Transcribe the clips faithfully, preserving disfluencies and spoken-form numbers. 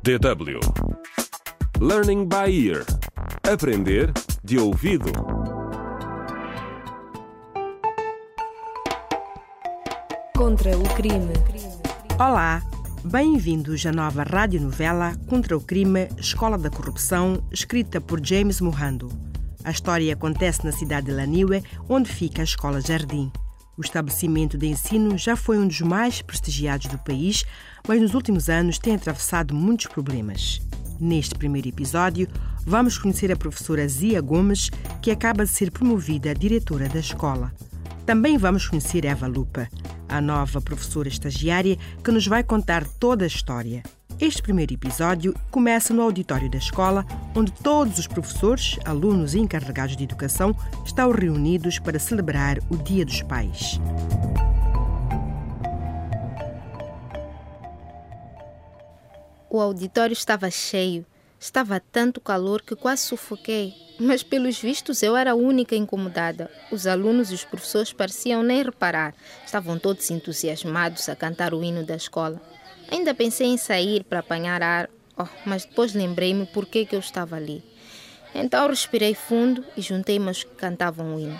D W Learning by Ear. Aprender de ouvido. Contra o crime. Olá, bem-vindos à nova radionovela Contra o Crime, Escola da Corrupção, escrita por James Mohando. A história acontece na cidade de Laniwe, onde fica a Escola Jardim. O estabelecimento de ensino já foi um dos mais prestigiados do país, mas nos últimos anos tem atravessado muitos problemas. Neste primeiro episódio, vamos conhecer a professora Zia Gomes, que acaba de ser promovida a diretora da escola. Também vamos conhecer Eva Lupa, a nova professora estagiária que nos vai contar toda a história. Este primeiro episódio começa no auditório da escola, onde todos os professores, alunos e encarregados de educação estão reunidos para celebrar o Dia dos Pais. O auditório estava cheio. Estava tanto calor que quase sufoquei. Mas, pelos vistos, eu era a única incomodada. Os alunos e os professores pareciam nem reparar. Estavam todos entusiasmados a cantar o hino da escola. Ainda pensei em sair para apanhar ar, oh, mas depois lembrei-me por que eu estava ali. Então respirei fundo e juntei-me aos que cantavam o hino.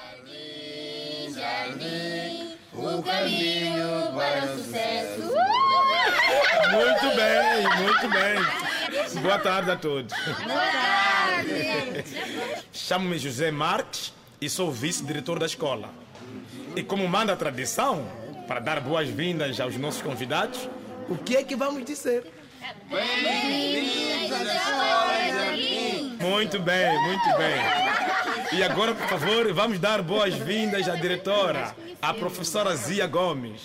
O caminho para o sucesso. Muito bem, muito bem. Boa tarde a todos. Boa tarde. Chamo-me José Marques e sou vice-diretor da escola. E como manda a tradição, para dar boas-vindas aos nossos convidados, o que é que vamos dizer? Bem-vindos à Escola Jardim. Muito bem, muito bem. E agora, por favor, vamos dar boas-vindas à diretora, a professora Zia Gomes.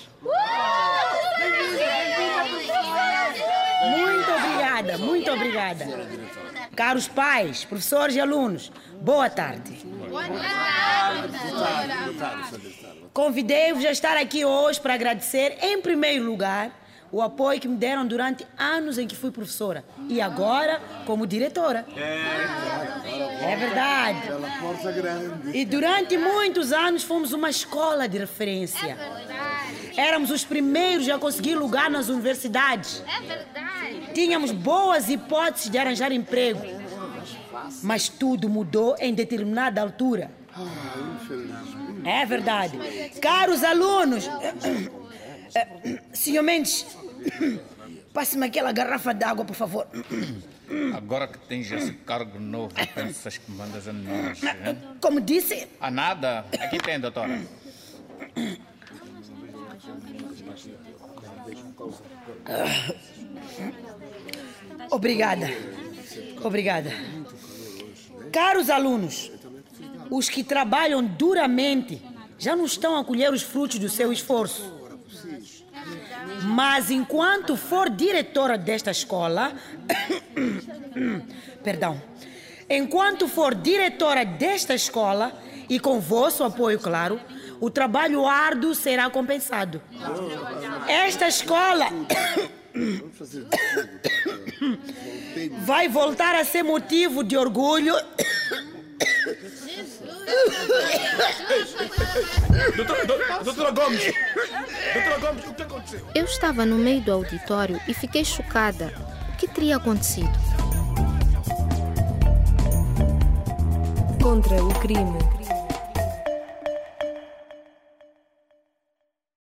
Muito obrigada, muito obrigada. Caros pais, professores e alunos, boa tarde. Boa tarde, professora. Convidei-vos a estar aqui hoje para agradecer, em primeiro lugar, o apoio que me deram durante anos em que fui professora e agora como diretora. É verdade. E durante muitos anos fomos uma escola de referência. Éramos os primeiros a conseguir lugar nas universidades. É verdade. Tínhamos boas hipóteses de arranjar emprego. Mas tudo mudou em determinada altura. É verdade. Caros alunos, senhor Mendes, passe-me aquela garrafa d'água, por favor. Agora que tens esse cargo novo, pensas que mandas a nós, hein? Como disse... Ah, nada. Aqui tem, doutora. Obrigada. Obrigada. Caros alunos, os que trabalham duramente já não estão a colher os frutos do seu esforço. Mas enquanto for diretora desta escola... Perdão. Enquanto for diretora desta escola, e com vosso apoio, claro, o trabalho árduo será compensado. Esta escola vai voltar a ser motivo de orgulho. Doutora, do, doutora Gomes! Doutora Gomes, o que aconteceu? Eu estava no meio do auditório e fiquei chocada. O que teria acontecido? Contra o crime.